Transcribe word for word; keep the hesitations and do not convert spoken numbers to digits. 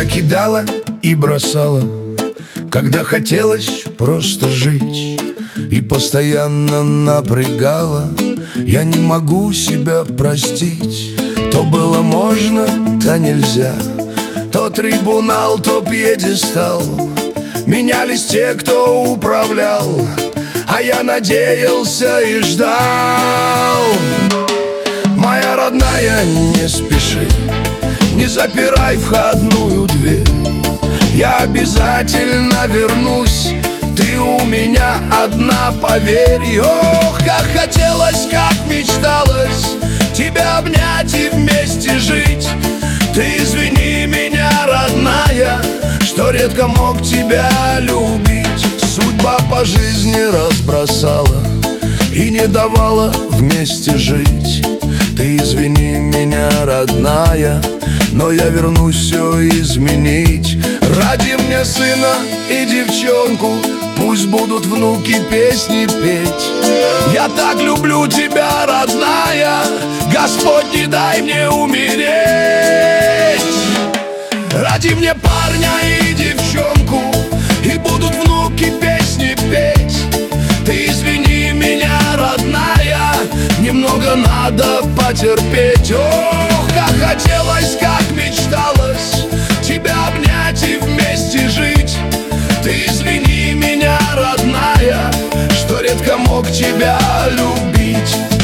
кидала и бросала, когда хотелось просто жить, и постоянно напрягала. Я не могу себя простить. То было можно, то нельзя, то трибунал, то пьедестал. Менялись те, кто управлял, а я надеялся и ждал. Моя родная, не спеши, не запирай входную дверь. Я обязательно вернусь, ты у меня одна, поверь. Ох, как хотелось, как мечталось тебя обнять и вместе жить. Ты извини меня, родная, что редко мог тебя любить. Судьба по жизни разбросала и не давала вместе жить. Ты извини меня, родная, но я вернусь все изменить. Ради мне сына и девчонку, пусть будут внуки песни петь. Я так люблю тебя, родная, Господь, не дай мне умереть. Ради мне парня и девчонку, и будут внуки песни петь. Ты извини меня, родная, немного надо потерпеть. Ох, как хотелось, как мечталось тебя обнять и вместе жить. Ты извини меня, родная, что редко мог тебя любить.